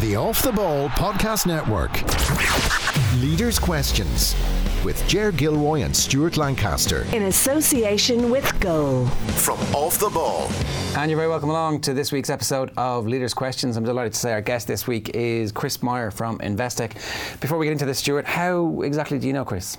the Off the Ball Podcast Network. Leaders' Questions with Ger Gilroy and Stuart Lancaster. In association with Goal. From Off the Ball. And you're very welcome along to this week's episode of Leaders' Questions. I'm delighted to say our guest this week is Chris Meyer from Investec. Before we get into this, Stuart, how exactly do you know Chris?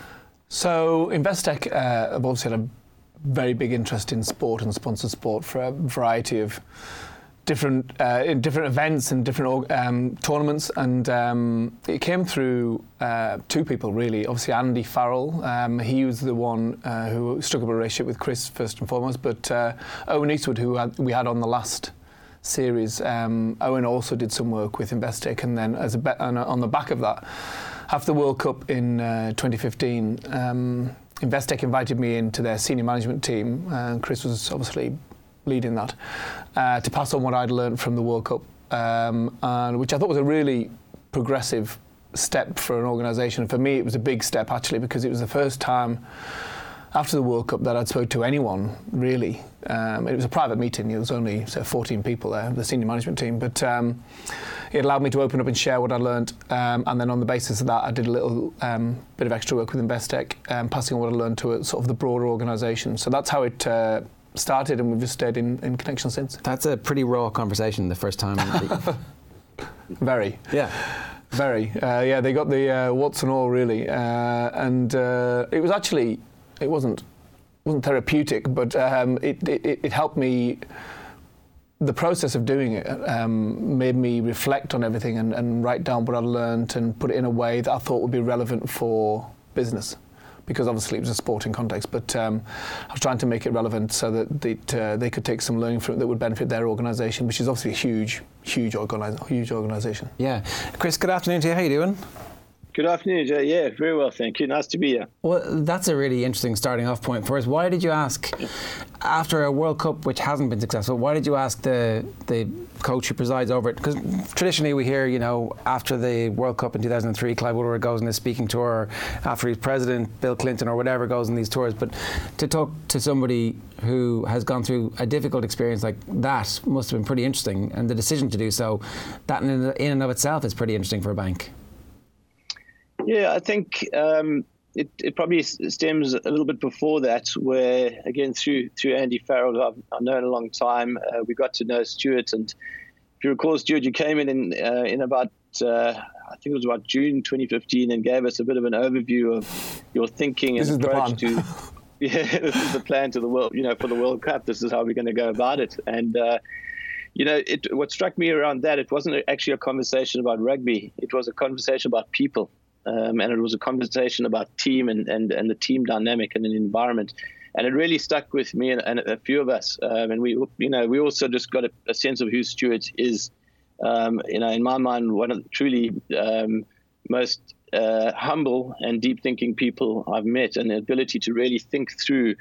So Investec have obviously had a very big interest in sport and sponsored sport for a variety of different events and different tournaments, and it came through two people really. Obviously Andy Farrell, he was the one who struck up a relationship with Chris first and foremost, but Owen Eastwood, who we had on the last series, Owen also did some work with Investec, and then on the back of that, after the World Cup in 2015, Investec invited me into their senior management team, and Chris was obviously leading that, to pass on what I'd learned from the World Cup, and which I thought was a really progressive step for an organisation. For me, it was a big step actually, because it was the first time after the World Cup that I'd spoke to anyone really. It was a private meeting. There was only 14 people there, the senior management team, but it allowed me to open up and share what I learned, and then on the basis of that, I did a little bit of extra work with Investec, passing on what I learned to sort of the broader organisation. So that's how it started, and we've just stayed in connection since. That's a pretty raw conversation the first time. Very. Yeah. Very. Yeah, they got the what's and all really, and it was actually, it wasn't therapeutic, but it helped me. The process of doing it made me reflect on everything and write down what I learned and put it in a way that I thought would be relevant for business. Because obviously it was a sporting context, but I was trying to make it relevant so that they could take some learning from it that would benefit their organisation, which is obviously a huge organisation. Yeah. Chris, good afternoon to you. How are you doing? Good afternoon, Jay. Yeah, very well, thank you. Nice to be here. Well, that's a really interesting starting off point for us. Why did you ask, after a World Cup which hasn't been successful, why did you ask the coach who presides over it? Because traditionally we hear, after the World Cup in 2003, Clive Woodward goes on this speaking tour, after he's president, Bill Clinton or whatever goes on these tours. But to talk to somebody who has gone through a difficult experience like that must have been pretty interesting. And the decision to do so, that in and of itself is pretty interesting for a bank. Yeah, I think it probably stems a little bit before that, where, again, through Andy Farrell, who I've known a long time, we got to know Stuart. And if you recall, Stuart, you came in about, I think it was about June 2015, and gave us a bit of an overview of your thinking and approach to... Yeah, this is the plan to the world, for the World Cup. This is how we're going to go about it. And, what struck me around that, it wasn't actually a conversation about rugby. It was a conversation about people. And it was a conversation about team and the team dynamic and an environment, and it really stuck with me and a few of us. And we also just got a sense of who Stuart is. In my mind, one of the truly most humble and deep thinking people I've met, and the ability to really think through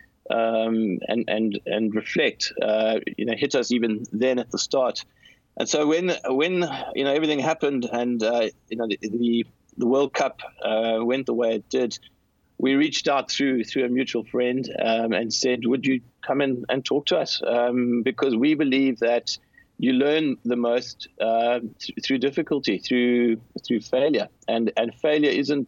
and reflect. Hit us even then at the start. And so when everything happened and the World Cup went the way it did, we reached out through a mutual friend and said, would you come in and talk to us? Because we believe that you learn the most through difficulty, through failure. And failure isn't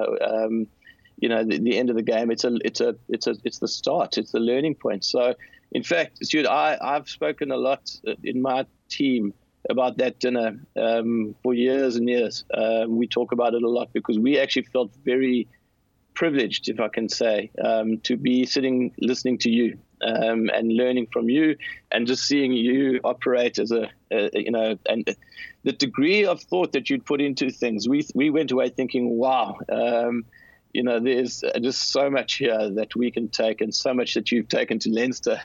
the end of the game. It's the start. It's the learning point. So, in fact, Stuart, I've spoken a lot in my team about that dinner for years and years. We talk about it a lot because we actually felt very privileged, if I can say, to be sitting listening to you and learning from you, and just seeing you operate as and the degree of thought that you'd put into things. We went away thinking, wow, there's just so much here that we can take, and so much that you've taken to Leinster,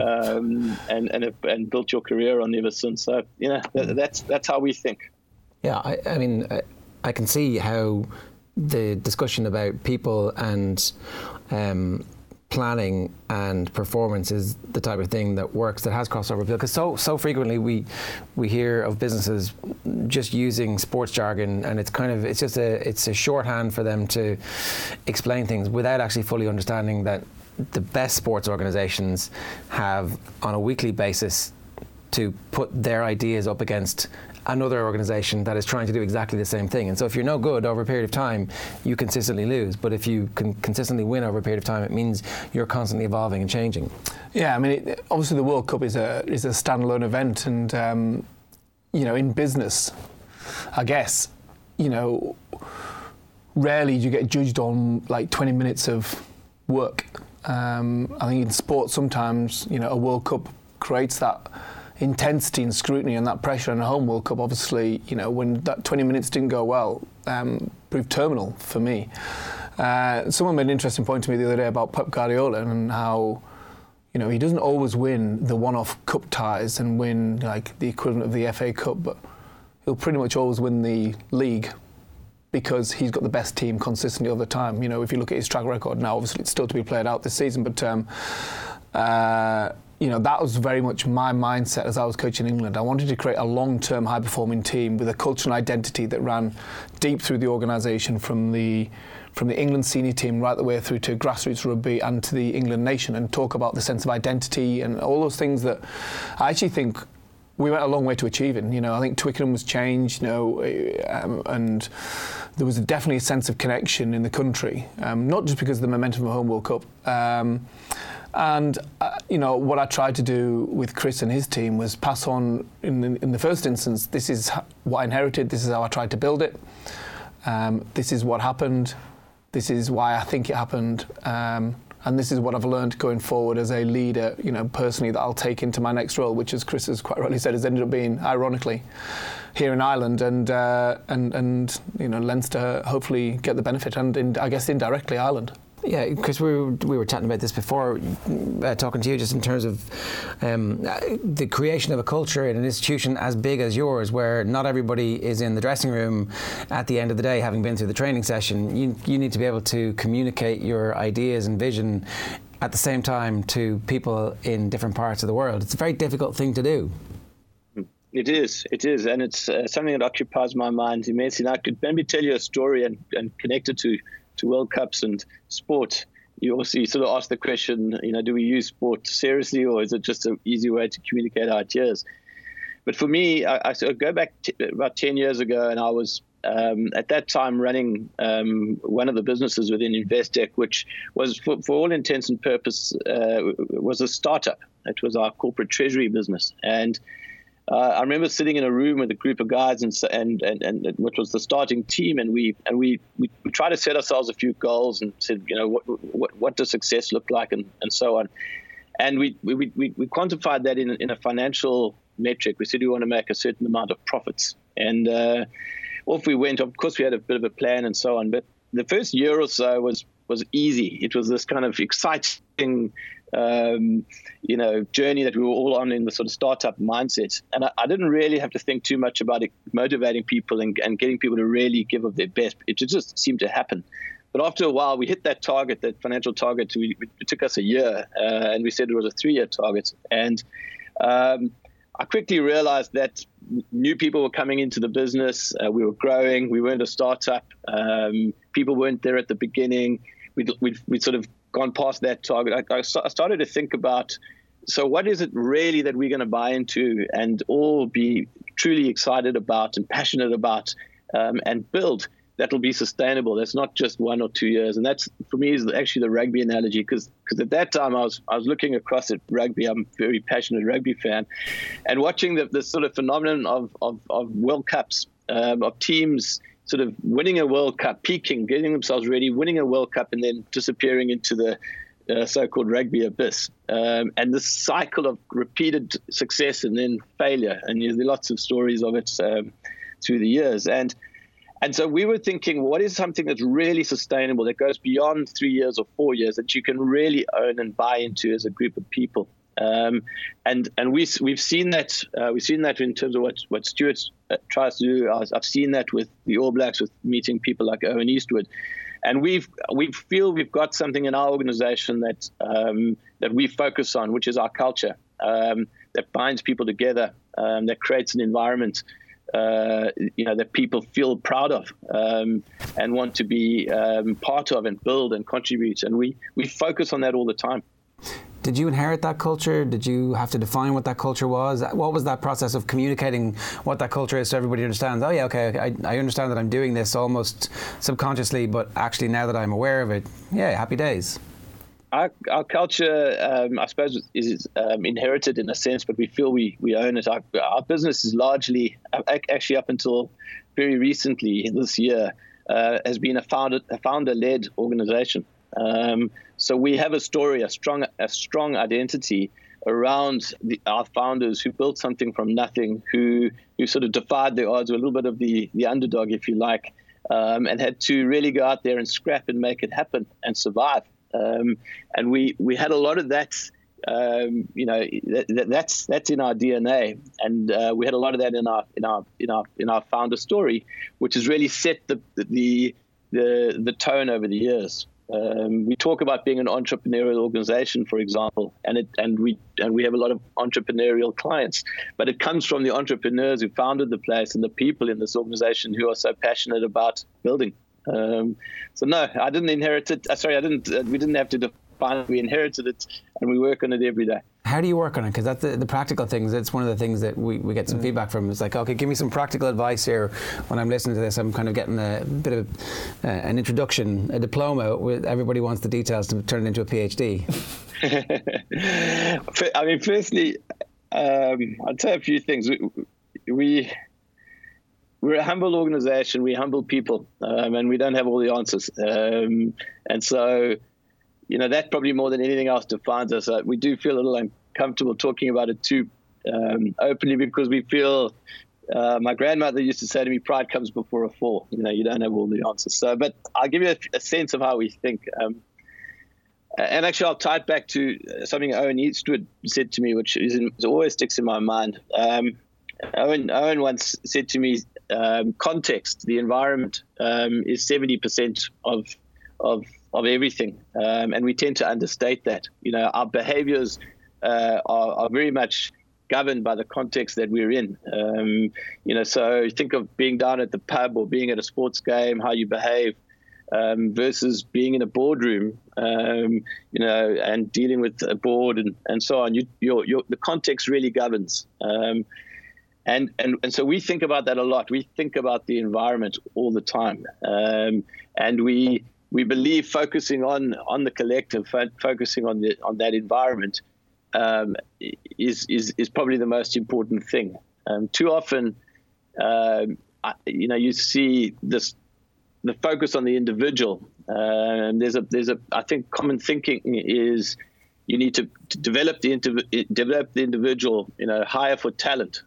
and built your career on ever since. So that's how we think. Yeah, I mean, I can see how the discussion about people and planning and performance is the type of thing that works, that has crossover appeal, because so frequently we hear of businesses just using sports jargon, and it's a shorthand for them to explain things without actually fully understanding that the best sports organizations have, on a weekly basis, to put their ideas up against another organisation that is trying to do exactly the same thing. And so if you're no good over a period of time, you consistently lose. But if you can consistently win over a period of time, it means you're constantly evolving and changing. Yeah, I mean, obviously the World Cup is a standalone event, and in business, I guess, rarely do you get judged on like 20 minutes of work. I think in sport sometimes, a World Cup creates that intensity and scrutiny and that pressure, and a home World Cup, obviously, when that 20 minutes didn't go well, proved terminal for me. Someone made an interesting point to me the other day about Pep Guardiola and how, he doesn't always win the one-off cup ties and win like the equivalent of the FA Cup, but he'll pretty much always win the league because he's got the best team consistently all the time. If you look at his track record now, obviously it's still to be played out this season, but that was very much my mindset as I was coaching England. I wanted to create a long-term, high-performing team with a cultural identity that ran deep through the organisation, from the England senior team right the way through to grassroots rugby and to the England nation, and talk about the sense of identity and all those things that I actually think we went a long way to achieving. I think Twickenham was changed, and there was definitely a sense of connection in the country, not just because of the momentum of the Home World Cup. What I tried to do with Chris and his team was pass on, in the first instance, this is what I inherited, this is how I tried to build it, this is what happened, this is why I think it happened, and this is what I've learned going forward as a leader, personally, that I'll take into my next role, which, as Chris has quite rightly said, has ended up being, ironically, here in Ireland, and Leinster hopefully get the benefit, and I guess indirectly Ireland. Yeah, Chris, we were chatting about this before, talking to you, just in terms of the creation of a culture in an institution as big as yours, where not everybody is in the dressing room at the end of the day having been through the training session. You need to be able to communicate your ideas and vision at the same time to people in different parts of the world. It's a very difficult thing to do. It is, and it's something that occupies my mind immensely. And I could maybe tell you a story and connect it to World Cups and sport. You also sort of ask the question, do we use sport seriously, or is it just an easy way to communicate ideas? But for me, I go back about 10 years ago, and I was at that time running one of the businesses within Investec, which was, for all intents and purposes, was a startup. It was our corporate treasury business, and I remember sitting in a room with a group of guys, and which was the starting team, and we tried to set ourselves a few goals and said, what does success look like, and so on, and we quantified that in a financial metric. We said we want to make a certain amount of profits, and off we went. Of course, we had a bit of a plan and so on, but the first year or so was easy. It was this kind of exciting journey that we were all on in the sort of startup mindset. And I didn't really have to think too much about it, motivating people and getting people to really give of their best. It just seemed to happen. But after a while, we hit that target, that financial target. It took us a year, and we said it was a 3-year target. And I quickly realized that new people were coming into the business. We were growing. We weren't a startup. People weren't there at the beginning. We'd sort of gone past that target. I started to think about, so what is it really that we're going to buy into and all be truly excited about and passionate about, and build that will be sustainable. That's not just 1 or 2 years. And that's, for me, is actually the rugby analogy, because at that time I was looking across at rugby. I'm a very passionate rugby fan, and watching the sort of phenomenon of World Cups, of teams sort of winning a World Cup, peaking, getting themselves ready, winning a World Cup, and then disappearing into the so-called rugby abyss. And this cycle of repeated success and then failure. And there's lots of stories of it through the years. And so we were thinking, what is something that's really sustainable, that goes beyond 3 years or 4 years, that you can really own and buy into as a group of people? And we've seen that. We've seen that in terms of what Stuart tries to do. I've seen that with the All Blacks, with meeting people like Owen Eastwood, and we feel we've got something in our organisation that we focus on, which is our culture, that binds people together, that creates an environment that people feel proud of, and want to be part of and build and contribute. And we focus on that all the time. Did you inherit that culture? Did you have to define what that culture was? What was that process of communicating what that culture is so everybody understands? Oh yeah, okay, I understand that I'm doing this almost subconsciously, but actually now that I'm aware of it, yeah, happy days. Our culture, I suppose, is inherited in a sense, but we feel we own it. Our business is largely, actually up until very recently this year, has been a founder-led organization. So we have a story, a strong identity around our founders who built something from nothing, who sort of defied the odds, were a little bit of the underdog, if you like, and had to really go out there and scrap and make it happen and survive. And we had a lot of that, that's in our DNA, and we had a lot of that in our founder story, which has really set the tone over the years. We talk about being an entrepreneurial organization, for example, and we have a lot of entrepreneurial clients, but it comes from the entrepreneurs who founded the place and the people in this organization who are so passionate about building. So no, I didn't inherit it. We didn't have to define it. We inherited it, and we work on it every day. How do you work on it? Because that's the practical things. It's one of the things that we get some feedback from. It's like, okay, give me some practical advice here. When I'm listening to this, I'm kind of getting a bit of an introduction, a diploma. Everybody wants the details to turn it into a PhD. I mean, firstly, I'd say a few things. We're a humble organization. We're humble people, and we don't have all the answers. And so, that probably more than anything else defines us. We do feel a little uncomfortable talking about it too openly, because we feel, my grandmother used to say to me, pride comes before a fall. You don't have all the answers. So, but I'll give you a sense of how we think. And actually, I'll tie it back to something Owen Eastwood said to me, which always sticks in my mind. Owen once said to me, context, the environment, is 70% of everything, and we tend to understate that. Our behaviors are very much governed by the context that we're in. So think of being down at the pub or being at a sports game, how you behave, versus being in a boardroom, and dealing with a board and so on. The context really governs. And so we think about that a lot. We think about the environment all the time, and we believe focusing on the collective, focusing on that environment, is probably the most important thing. Too often, you see the focus on the individual. There's a I think common thinking is you need to develop the individual, hire for talent,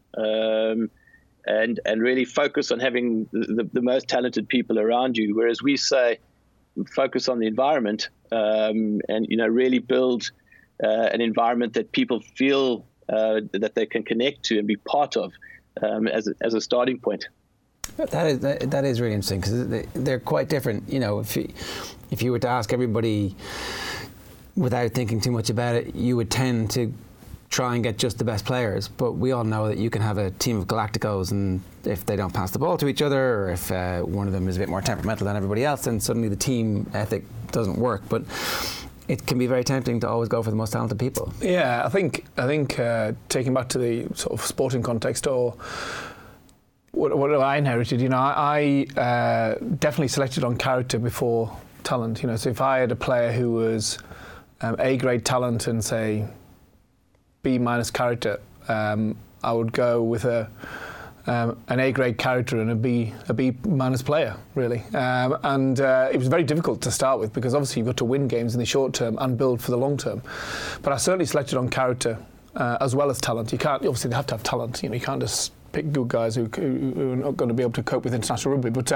and really focus on having the most talented people around you. Whereas we say, focus on the environment, and really build an environment that people feel that they can connect to and be part of, as a starting point. That is really interesting, because they're quite different. If you were to ask everybody without thinking too much about it, you would tend to try and get just the best players. But we all know that you can have a team of Galacticos, and if they don't pass the ball to each other, or if one of them is a bit more temperamental than everybody else, then suddenly the team ethic doesn't work. But it can be very tempting to always go for the most talented people. Yeah, I think taking back to the sort of sporting context, or what I inherited, I definitely selected on character before talent. So if I had a player who was A-grade talent and say B- character, I would go with an A-grade character and a B- player, really. And it was very difficult to start with, because obviously you've got to win games in the short term and build for the long term. But I certainly selected on character as well as talent. You can't, obviously they have to have talent. You can't just pick good guys who are not going to be able to cope with international rugby. But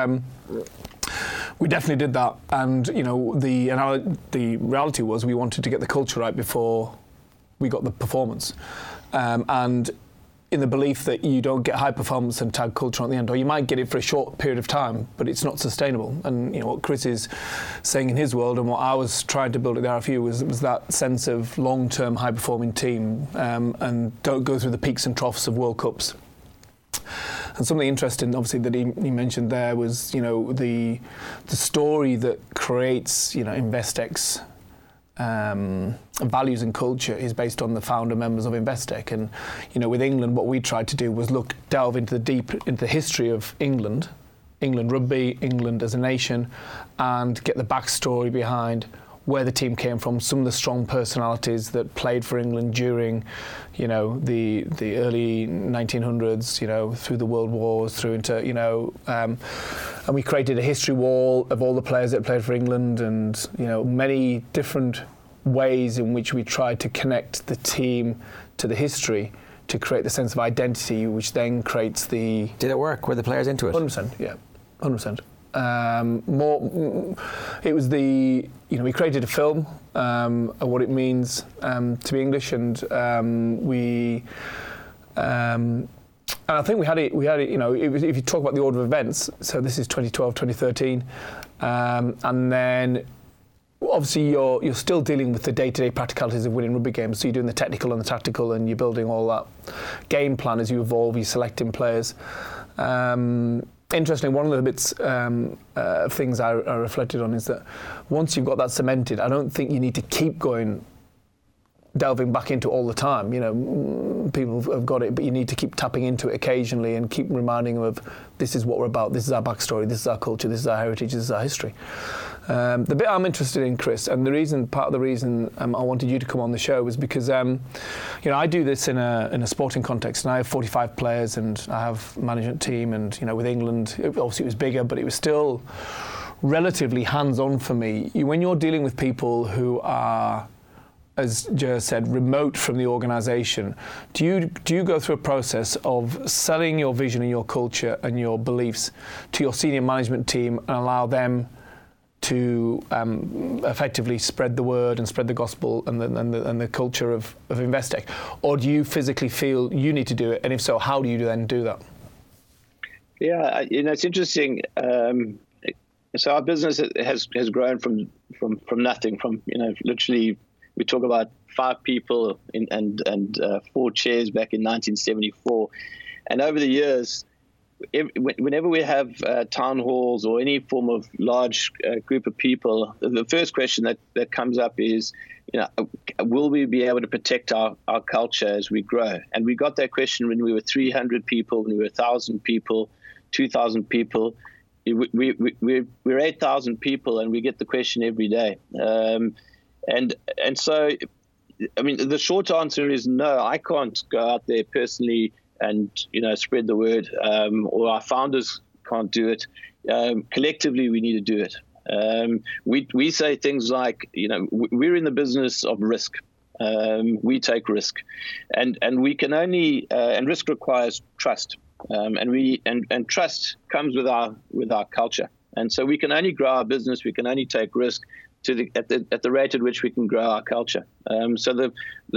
we definitely did that, and the reality was we wanted to get the culture right before we got the performance, and in the belief that you don't get high performance and tag culture at the end, or you might get it for a short period of time, but it's not sustainable. And what Chris is saying in his world, and what I was trying to build at the RFU was that sense of long-term high-performing team, and don't go through the peaks and troughs of World Cups. And something interesting, obviously, that he mentioned there was, the story that creates, Investec's values and culture is based on the founder members of Investec. And with England, what we tried to do was delve into the history of England rugby, England as a nation, and get the backstory behind where the team came from, some of the strong personalities that played for England during, the early 1900s, through the World Wars, through into, and we created a history wall of all the players that played for England, and many different ways in which we tried to connect the team to the history to create the sense of identity, which then creates the. Did it work? Were the players into it? 100%, yeah, 100%. It was we created a film of what it means to be English, and and I think we had it. If you talk about the order of events, so this is 2012, 2013, and then obviously you're still dealing with the day-to-day practicalities of winning rugby games. So you're doing the technical and the tactical, and you're building all that game plan as you evolve. You're selecting players. Interestingly, one of the bits things I reflected on is that once you've got that cemented, I don't think you need to keep delving back into it all the time. People have got it, but you need to keep tapping into it occasionally and keep reminding them of this is what we're about, this is our backstory, this is our culture, this is our heritage, this is our history. The bit I'm interested in, Chris, and part of the reason I wanted you to come on the show was because, I do this in a sporting context, and I have 45 players, and I have a management team, and with England, obviously it was bigger, but it was still relatively hands-on for me. When you're dealing with people who are, as Jer said, remote from the organisation, do you go through a process of selling your vision and your culture and your beliefs to your senior management team and allow them to effectively spread the word and spread the gospel and the culture of Investec? Or do you physically feel you need to do it? And if so, how do you then do that? Yeah, it's interesting. So our business has grown from nothing, from literally we talk about 5 people and 4 chairs back in 1974, and over the years, whenever we have town halls or any form of large group of people, the first question that comes up is, will we be able to protect our culture as we grow? And we got that question when we were 300 people, when we were 1,000 people, 2,000 people. We're 8,000 people, and we get the question every day. And so, I mean, the short answer is no. I can't go out there personally and spread the word, or our founders can't do it. Collectively, we need to do it. We say things like, we're in the business of risk. We take risk, and we can only and risk requires trust, and trust comes with our culture. And so we can only grow our business. We can only take risk at the rate at which we can grow our culture. So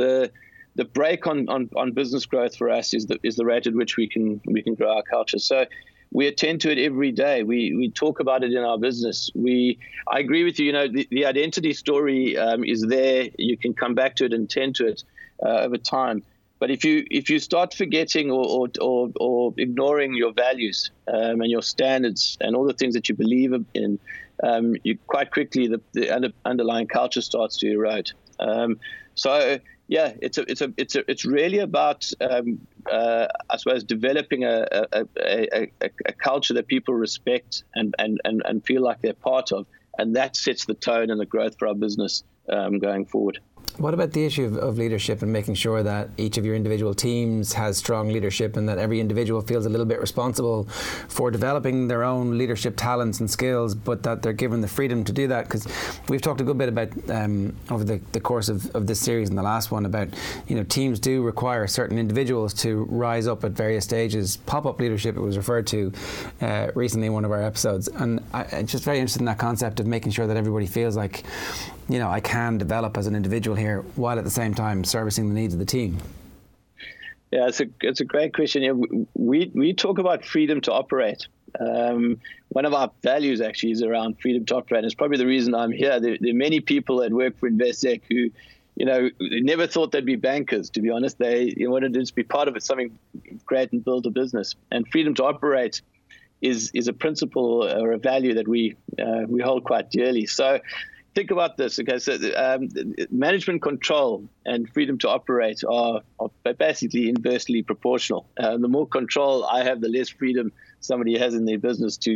the break on business growth for us is the rate at which we can grow our culture. So we attend to it every day. We talk about it in our business. I agree with you. The identity story is there. You can come back to it and tend to it over time. But if you start forgetting or ignoring your values and your standards and all the things that you believe in, you quite quickly the underlying culture starts to erode. So yeah, it's really about I suppose developing a culture that people respect and feel like they're part of, and that sets the tone and the growth for our business going forward. What about the issue of leadership and making sure that each of your individual teams has strong leadership and that every individual feels a little bit responsible for developing their own leadership talents and skills, but that they're given the freedom to do that? Because we've talked a good bit about over the course of this series and the last one about, teams do require certain individuals to rise up at various stages. Pop-up leadership, it was referred to recently in one of our episodes. And I'm just very interested in that concept of making sure that everybody feels like, I can develop as an individual here while at the same time servicing the needs of the team. Yeah, it's a great question. We talk about freedom to operate. One of our values actually is around freedom to operate. It's probably the reason I'm here. There are many people that work for Investec who, never thought they'd be bankers, to be honest. They wanted to just be part of it, something great, and build a business. And freedom to operate is a principle or a value that we hold quite dearly. So, think about this. Okay, so management control and freedom to operate are basically inversely proportional. The more control I have, the less freedom somebody has in their business to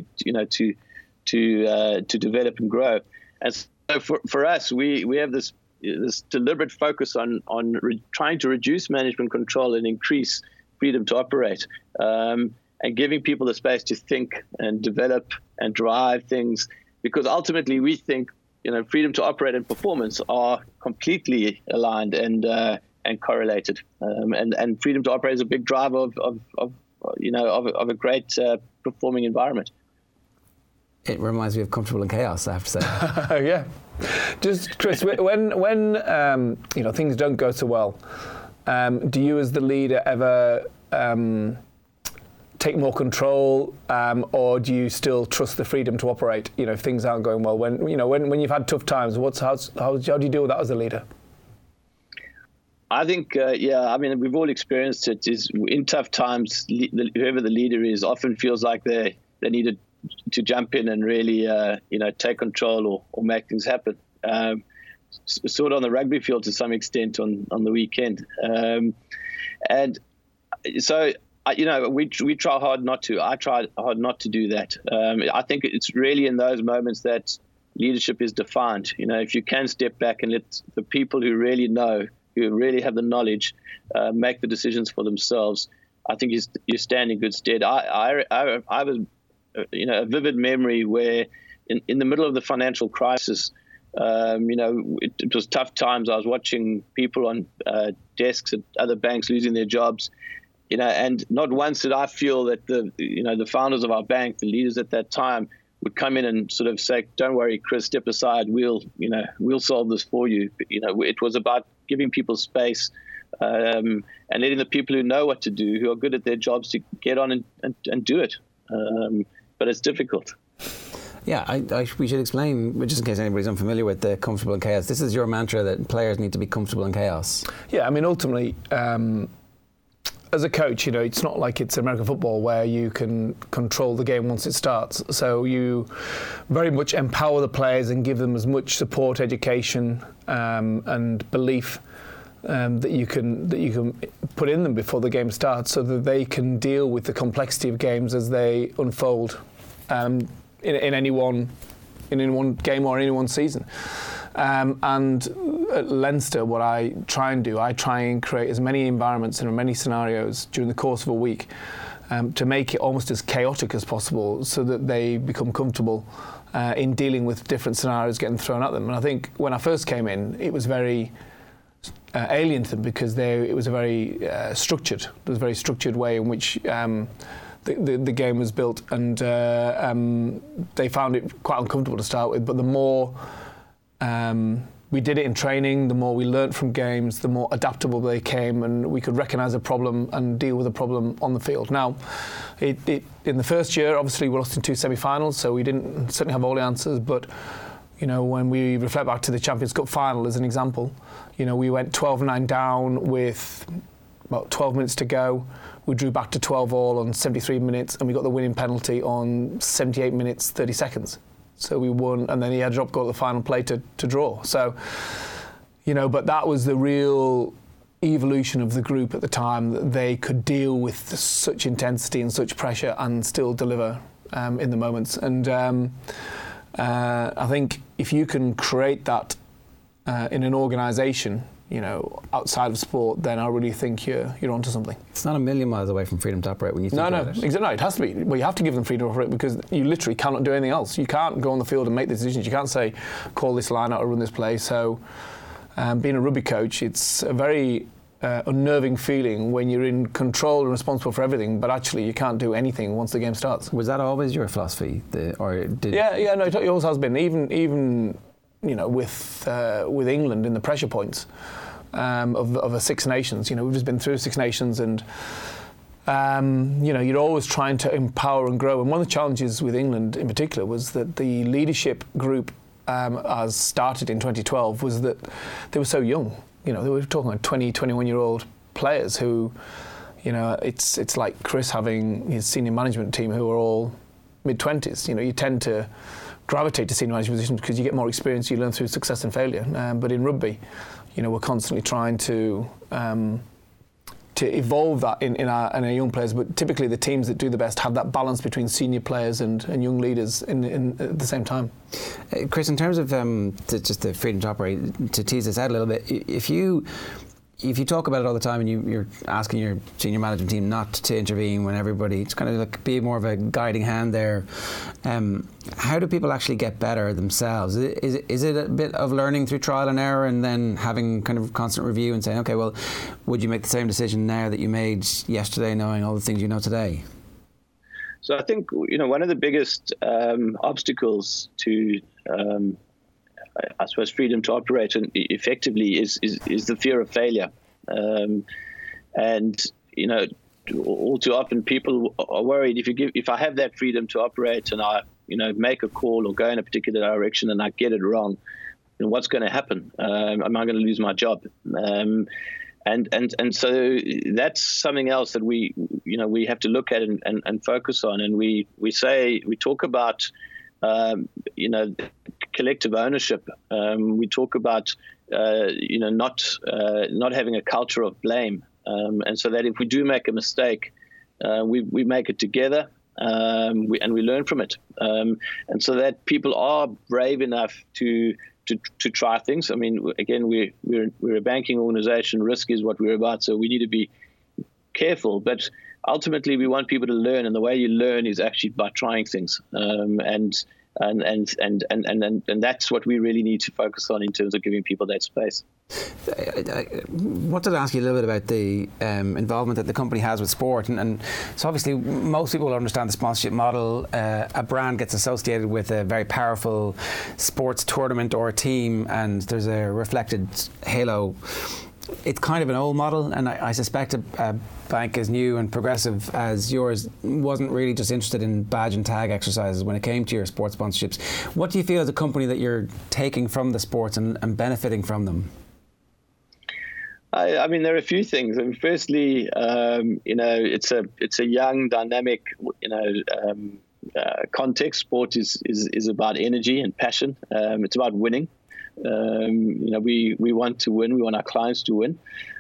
develop and grow. And so for us, we have this deliberate focus on trying to reduce management control and increase freedom to operate, and giving people the space to think and develop and drive things, because ultimately we think freedom to operate and performance are completely aligned and correlated, and freedom to operate is a big driver of a great performing environment. It reminds me of Comfortable in Chaos, I have to say. Yeah. Just, Chris, when things don't go so well, do you as the leader ever take more control, or do you still trust the freedom to operate? If things aren't going well, when you've had tough times, how do you deal with that as a leader? I think, we've all experienced it. Is in tough times, whoever the leader is often feels like they need to jump in and really, take control or make things happen. Sort of on the rugby field to some extent on the weekend, and so. We try hard not to. I try hard not to do that. I think it's really in those moments that leadership is defined. If you can step back and let the people who really know, who really have the knowledge, make the decisions for themselves, I think you stand in good stead. I was, a vivid memory where in the middle of the financial crisis, it was tough times. I was watching people on desks at other banks losing their jobs. And not once did I feel that the founders of our bank, the leaders at that time, would come in and sort of say, "Don't worry, Chris, step aside. We'll solve this for you." It was about giving people space, and letting the people who know what to do, who are good at their jobs, to get on and do it. But it's difficult. Yeah, we should explain, just in case anybody's unfamiliar with the Comfortable in Chaos. This is your mantra that players need to be comfortable in chaos. Yeah, ultimately. As a coach, it's not like it's American football where you can control the game once it starts. So you very much empower the players and give them as much support, education, and belief that you can put in them before the game starts, so that they can deal with the complexity of games as they unfold in any one game or any one season. And at Leinster, what I try and create as many environments and many scenarios during the course of a week to make it almost as chaotic as possible, so that they become comfortable in dealing with different scenarios getting thrown at them. And I think when I first came in, it was very alien to them, because it was a very structured way in which the game was built, and they found it quite uncomfortable to start with. But the more we did it in training, the more we learnt from games, the more adaptable they came, and we could recognise a problem and deal with a problem on the field. Now, in the first year, obviously we lost in 2 semi-finals, so we didn't certainly have all the answers. But when we reflect back to the Champions Cup final as an example, we went 12-9 down with about 12 minutes to go. We drew back to 12-all on 73 minutes, and we got the winning penalty on 78 minutes 30 seconds. So we won, and then he had a drop goal at the final play to draw. So, but that was the real evolution of the group at the time, that they could deal with such intensity and such pressure and still deliver in the moments. And I think if you can create that in an organisation, outside of sport, then I really think you're onto something. It's not a million miles away from freedom to operate when you think about it. No, it has to be. Well, you have to give them freedom to operate, because you literally cannot do anything else. You can't go on the field and make the decisions. You can't say, call this line out or run this play. So being a rugby coach, it's a very unnerving feeling when you're in control and responsible for everything, but actually you can't do anything once the game starts. Was that always your philosophy? Yeah, no, it always has been. Even with England in the pressure points of a Six Nations. We've just been through Six Nations, and you're always trying to empower and grow. And one of the challenges with England in particular was that the leadership group, as started in 2012, was that they were so young. They were talking about 20, 21-year-old players who, it's like Chris having his senior management team who are all mid-20s. You tend to gravitate to senior management positions because you get more experience, you learn through success and failure. But in rugby, we're constantly trying to evolve that in our young players. But typically the teams that do the best have that balance between senior players and young leaders in at the same time. Chris, in terms of just the freedom to operate, to tease this out a little bit, if you talk about it all the time and you're asking your senior management team not to intervene when everybody, it's kind of like be more of a guiding hand there, how do people actually get better themselves? Is it a bit of learning through trial and error and then having kind of constant review and saying, okay, well, would you make the same decision now that you made yesterday, knowing all the things you know today? So I think, one of the biggest obstacles to I suppose freedom to operate effectively is the fear of failure, and all too often people are worried if I have that freedom to operate and I make a call or go in a particular direction and I get it wrong, then what's going to happen? Am I going to lose my job? And so that's something else that we have to look at and focus on, and we talk about collective ownership. We talk about not having a culture of blame, and so that if we do make a mistake, we make it together, and we learn from it, and so that people are brave enough to try things. I mean, again, we're a banking organization. Risk is what we're about, so we need to be careful, but ultimately we want people to learn, and the way you learn is actually by trying things, and that's what we really need to focus on in terms of giving people that space. I wanted to ask you a little bit about the involvement that the company has with sport, and so obviously most people understand the sponsorship model. A brand gets associated with a very powerful sports tournament or a team, and there's a reflected halo. It's kind of an old model, and I suspect a bank as new and progressive as yours wasn't really just interested in badge and tag exercises when it came to your sports sponsorships. What do you feel as a company that you're taking from the sports and benefiting from them? I mean, there are a few things. I mean, firstly, it's a young, dynamic, context. Sport is about energy and passion. It's about winning. We want to win. We want our clients to win,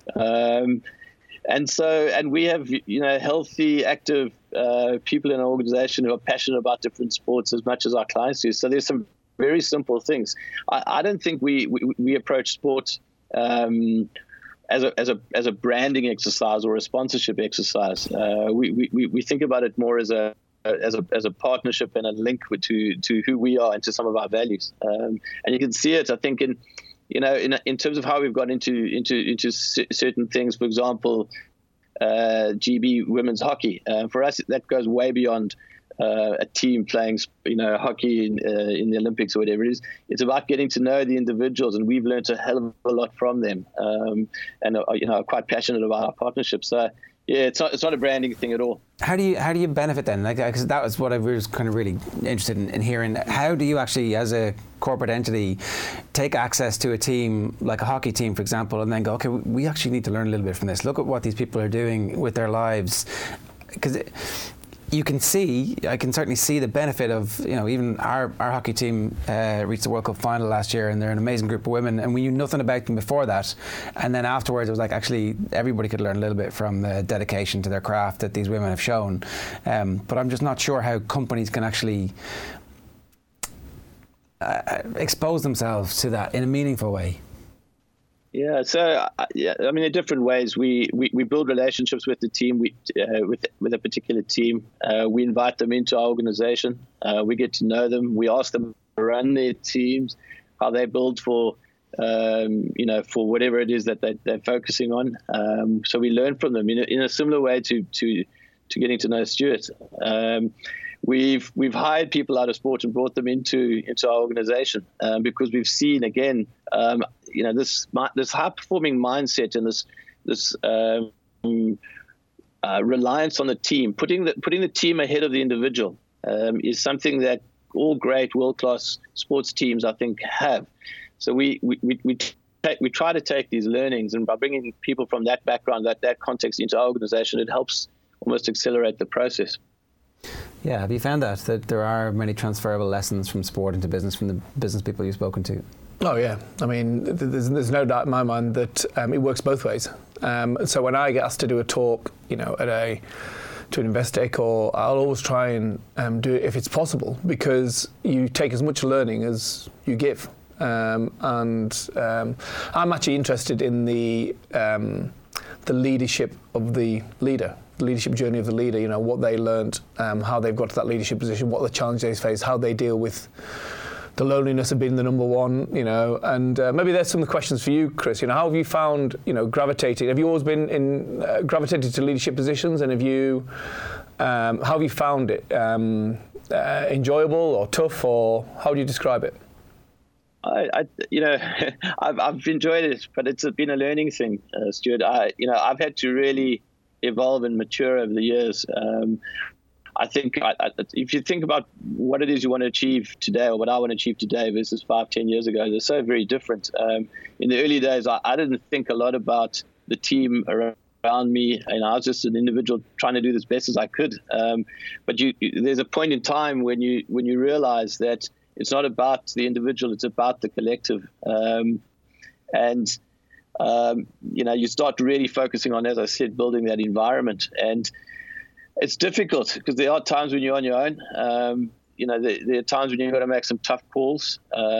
and we have healthy, active people in our organization who are passionate about different sports as much as our clients do. So there's some very simple things. I don't think we approach sport as a branding exercise or a sponsorship exercise. We think about it more as a partnership and a link to who we are and to some of our values, and you can see it. I think in terms of how we've got into certain things. For example, GB women's hockey. For us, that goes way beyond a team playing hockey in the Olympics or whatever it is. It's about getting to know the individuals, and we've learned a hell of a lot from them, and are quite passionate about our partnership. So. Yeah, it's not a branding thing at all. How do you benefit then? Because that was what I was kind of really interested in hearing. How do you actually, as a corporate entity, take access to a team like a hockey team, for example, and then go, okay, we actually need to learn a little bit from this. Look at what these people are doing with their lives, because I can certainly see the benefit of, even our hockey team reached the World Cup final last year, and they're an amazing group of women, and we knew nothing about them before that, and then afterwards it was like actually everybody could learn a little bit from the dedication to their craft that these women have shown, but I'm just not sure how companies can actually expose themselves to that in a meaningful way. Yeah, so I mean, there are different ways. We build relationships with the team, with a particular team. We invite them into our organization. We get to know them. We ask them to run their teams, how they build for whatever it is that they're focusing on. So we learn from them in a similar way to getting to know Stuart. We've hired people out of sport and brought them into our organization because we've seen again, this high performing mindset and this reliance on the team, putting the team ahead of the individual is something that all great world class sports teams I think have. So we try to take these learnings, and by bringing people from that background, that context into our organization, it helps almost accelerate the process. Yeah, have you found that there are many transferable lessons from sport into business from the business people you've spoken to? Oh yeah, I mean, there's no doubt in my mind that it works both ways. So when I get asked to do a talk, to an Investec, or I'll always try and do it if it's possible, because you take as much learning as you give. I'm actually interested in the leadership of the leader. The leadership journey of the leader, what they learned, how they've got to that leadership position, what the challenges they face, how they deal with the loneliness of being the number one, and maybe there's some of the questions for you, Chris. How have you found, gravitating? Have you always been gravitated to leadership positions, and how have you found it? Enjoyable or tough, or how do you describe it? I've enjoyed it, but it's been a learning thing, Stuart. I've had to really evolve and mature over the years. I think if you think about what it is you want to achieve today, or what I want to achieve today versus 5-10 years ago, they're so very different. In the early days, I didn't think a lot about the team around me, and I was just an individual trying to do as best as I could. But there's a point in time when you realize that it's not about the individual, it's about the collective. You start really focusing on, as I said, building that environment. And it's difficult because there are times when you're on your own. There are times when you've got to make some tough calls.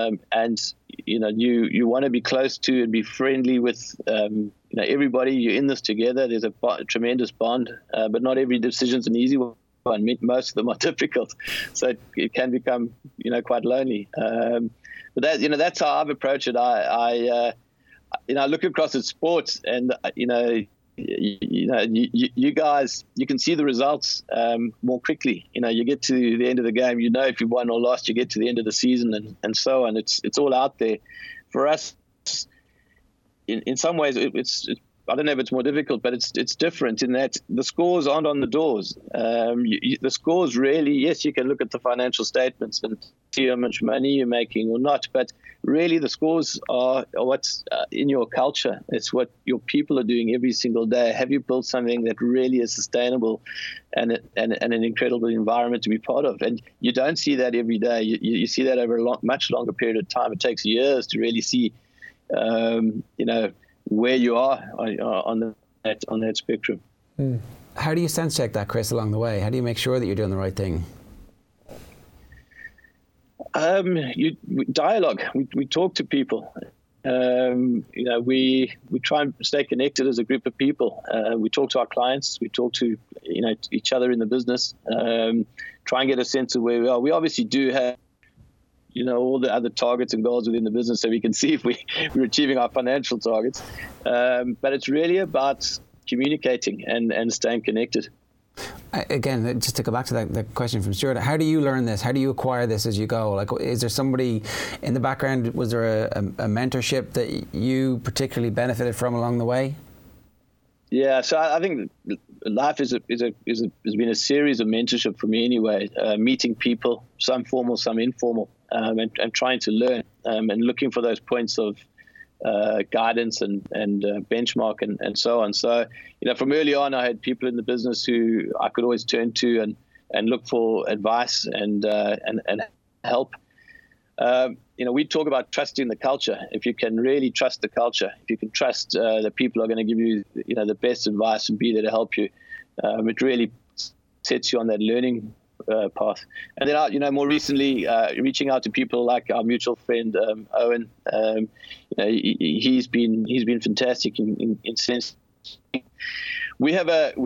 You want to be close to and be friendly with, everybody. You're in this together. There's a tremendous bond, but not every decision's an easy one. Most of them are difficult, so it can become, quite lonely. But that's how I've approached it. I look across at sports, and you guys, you can see the results more quickly. You get to the end of the game, if you've won or lost. You get to the end of the season, and so on. It's all out there. For us, in some ways, it's I don't know if it's more difficult, but it's different in that the scores aren't on the doors. The scores really, yes, you can look at the financial statements and see how much money you're making or not, but really the scores are what's in your culture. It's what your people are doing every single day. Have you built something that really is sustainable and an incredible environment to be part of? And you don't see that every day. You see that over a much longer period of time. It takes years to really see, where you are on that spectrum. How do you sense check that, Chris, along the way? How do you make sure that you're doing the right thing? Dialogue. We talk to people. We try and stay connected as a group of people. We talk to our clients. We talk to each other in the business. Try and get a sense of where we are. We obviously do have all the other targets and goals within the business, so we can see if we're achieving our financial targets. But it's really about communicating and staying connected. Again, just to go back to that question from Stuart, how do you learn this? How do you acquire this as you go? Like, is there somebody in the background? Was there a mentorship that you particularly benefited from along the way? Yeah, so I think life has been a series of mentorship for me anyway. Meeting people, some formal, some informal, and trying to learn and looking for those points of guidance and benchmark and so on. So, from early on, I had people in the business who I could always turn to and look for advice and help. We talk about trusting the culture. If you can really trust the culture, if you can trust that people are going to give you, the best advice and be there to help you, it really sets you on that learning path. And then, more recently, reaching out to people like our mutual friend Owen. He's been fantastic in sense. We have a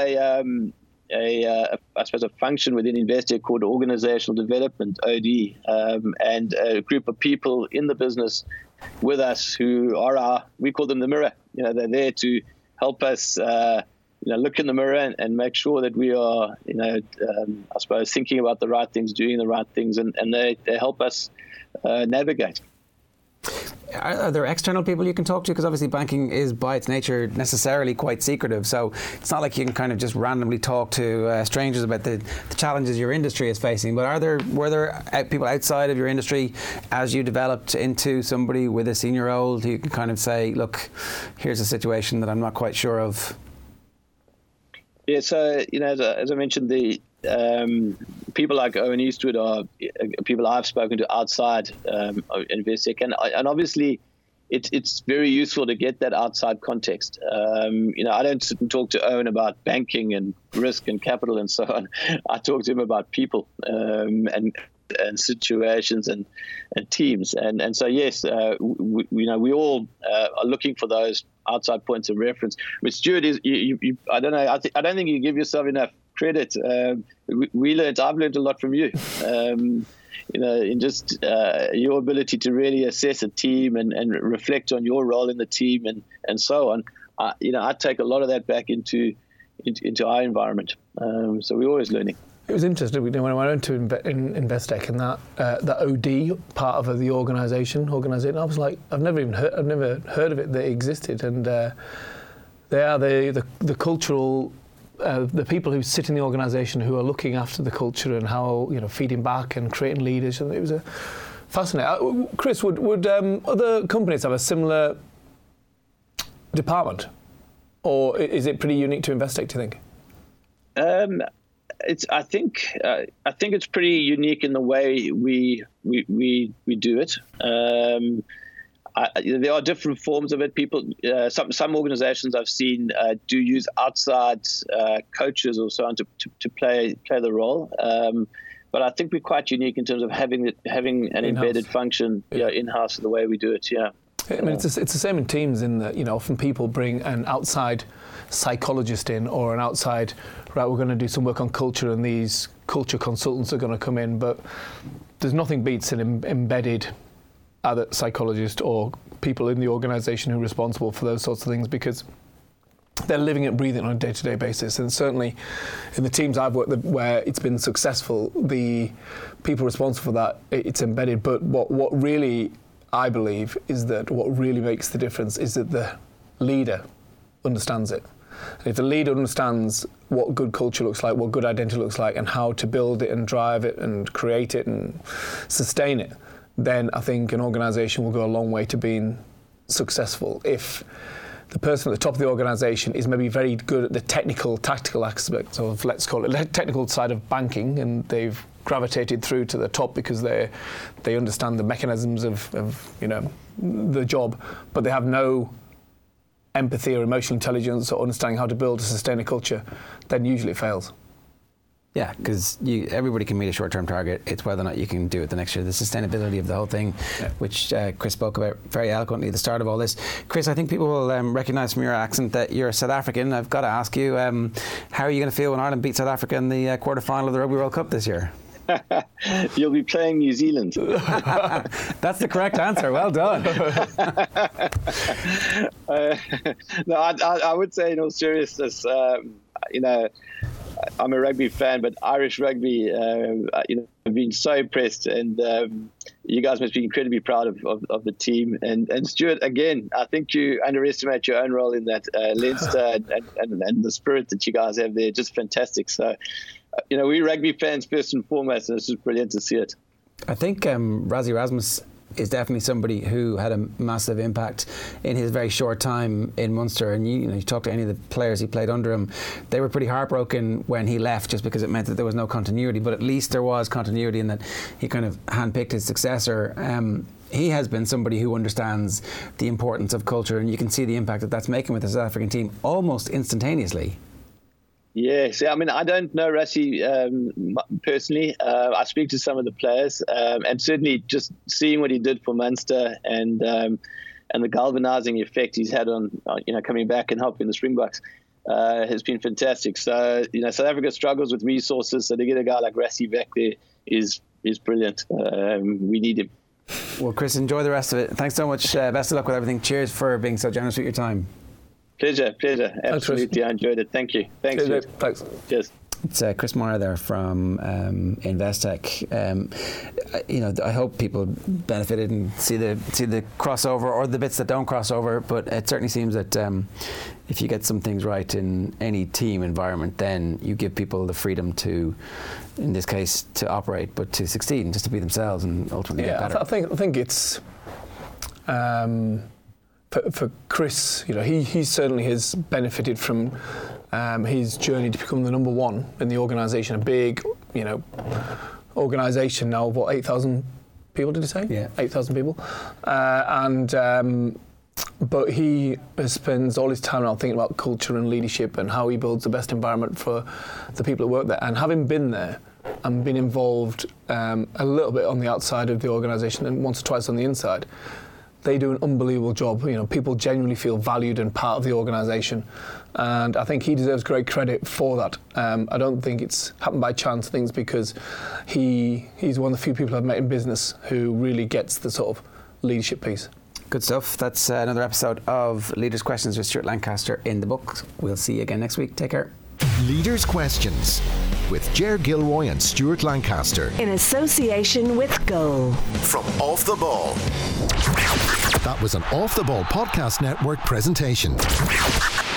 function within Investec called Organizational Development, OD, and a group of people in the business with us who are we call them the mirror. They're there to help us, look in the mirror and make sure that we are, thinking about the right things, doing the right things, and they help us navigate. Are there external people you can talk to? Because obviously banking is by its nature necessarily quite secretive, so it's not like you can kind of just randomly talk to strangers about the challenges your industry is facing. But were there people outside of your industry as you developed into somebody with a senior role who you can kind of say, look, here's a situation that I'm not quite sure of? Yeah, so as I mentioned, people like Owen Eastwood are people I've spoken to outside Investec, and obviously it's very useful to get that outside context. I don't sit and talk to Owen about banking and risk and capital and so on. I talk to him about people and situations and teams, and so yes, we all are looking for those outside points of reference. But Stuart, I don't know. I don't think you give yourself enough credit. I've learned a lot from you. In just your ability to really assess a team and reflect on your role in the team and so on. I take a lot of that back into our environment. So we're always learning. It was interesting when I went to Investec and that OD part of the organisation. I was like, I've never heard of it that it existed, and they are the cultural. The people who sit in the organisation who are looking after the culture and how feeding back and creating leaders, and it was fascinating. Chris, would other companies have a similar department, or is it pretty unique to Investec, do you think? I think it's pretty unique in the way we do it. There are different forms of it. People, some organisations I've seen do use outside coaches or so on to play the role. But I think we're quite unique in terms of having an in-house embedded function in-house the way we do it. Yeah. I mean, it's the same in teams in that often people bring an outside psychologist in or an outside. Right, we're going to do some work on culture, and these culture consultants are going to come in. But there's nothing beats an embedded either psychologist or people in the organisation who are responsible for those sorts of things, because they're living and breathing on a day-to-day basis. And certainly in the teams I've worked with where it's been successful, the people responsible for that, it's embedded. But what really, I believe, is that what really makes the difference is that the leader understands it. And if the leader understands what good culture looks like, what good identity looks like, and how to build it and drive it and create it and sustain it, then I think an organisation will go a long way to being successful. If the person at the top of the organisation is maybe very good at the technical, tactical aspects of, let's call it, the technical side of banking, and they've gravitated through to the top because they understand the mechanisms of the job, but they have no empathy or emotional intelligence or understanding how to build a sustainable culture, then usually it fails. Yeah, because everybody can meet a short-term target. It's whether or not you can do it the next year. The sustainability of the whole thing, which Chris spoke about very eloquently at the start of all this. Chris, I think people will recognise from your accent that you're South African. I've got to ask you, how are you going to feel when Ireland beat South Africa in the quarter-final of the Rugby World Cup this year? You'll be playing New Zealand. That's the correct answer. Well done. No, I would say in all seriousness, I'm a rugby fan, but Irish rugby, I've been so impressed, and you guys must be incredibly proud of the team. And Stuart, again, I think you underestimate your own role in that. Leinster and the spirit that you guys have there, just fantastic. So, we rugby fans first and foremost, and it's just brilliant to see it. I think Rassie Erasmus is definitely somebody who had a massive impact in his very short time in Munster. And you talk to any of the players he played under him, they were pretty heartbroken when he left, just because it meant that there was no continuity. But at least there was continuity in that he kind of handpicked his successor. He has been somebody who understands the importance of culture, and you can see the impact that that's making with the South African team almost instantaneously. Yes, I mean, I don't know Rassie personally. I speak to some of the players, and certainly just seeing what he did for Munster and the galvanising effect he's had on coming back and helping the Springboks has been fantastic. So South Africa struggles with resources, so to get a guy like Rassie back there is brilliant. We need him. Well, Chris, enjoy the rest of it. Thanks so much. Best of luck with everything. Cheers for being so generous with your time. Pleasure. Absolutely, I enjoyed it. Thank you. Thanks. Thanks. Cheers. It's Chris Moore there from Investec. I hope people benefited and see the crossover, or the bits that don't cross over. But it certainly seems that if you get some things right in any team environment, then you give people the freedom to, in this case, to operate, but to succeed and just to be themselves and ultimately get better. I think it's. For Chris, he certainly has benefited from his journey to become the number one in the organisation, a big, organisation now of 8,000 people, did you say? Yeah. 8,000 people. But he spends all his time now thinking about culture and leadership and how he builds the best environment for the people that work there. And having been there and been involved a little bit on the outside of the organisation and once or twice on the inside, they do an unbelievable job. People genuinely feel valued and part of the organisation. And I think he deserves great credit for that. I don't think it's happened by chance. I think it's because he's one of the few people I've met in business who really gets the sort of leadership piece. Good stuff. That's another episode of Leaders' Questions with Stuart Lancaster in the book. We'll see you again next week. Take care. Leaders' Questions with Ger Gilroy and Stuart Lancaster. In association with Goal. From Off the Ball. That was an Off the Ball Podcast Network presentation.